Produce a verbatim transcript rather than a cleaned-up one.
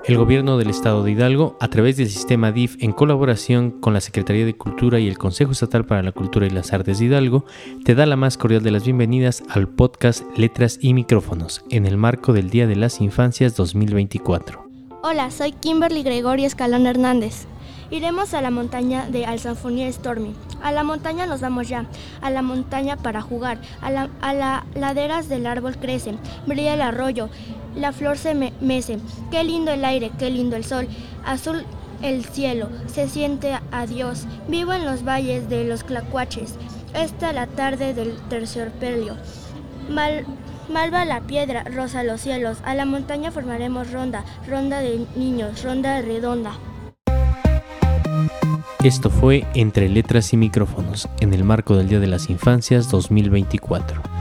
El Gobierno del Estado de Hidalgo, a través del sistema D I F, en colaboración con la Secretaría de Cultura y el Consejo Estatal para la Cultura y las Artes de Hidalgo, te da la más cordial de las bienvenidas al podcast Letras y Micrófonos, en el marco del Día de las Infancias dos mil veinticuatro. Hola, soy Kimberly Gregorio Escalón Hernández. Iremos a la montaña de Alsanfonía Stormy. A la montaña nos vamos ya, a la montaña para jugar, a las a la laderas del árbol crecen, brilla el arroyo, la flor se me mece. Qué lindo el aire, qué lindo el sol, azul el cielo, se siente a Dios. Vivo en los valles de los Tlacuaches, esta la tarde del terciopelo. Mal, malva la piedra, rosa los cielos, a la montaña formaremos ronda, ronda de niños, ronda redonda. Esto fue Entre Letras y Micrófonos, en el marco del Día de las Infancias dos mil veinticuatro.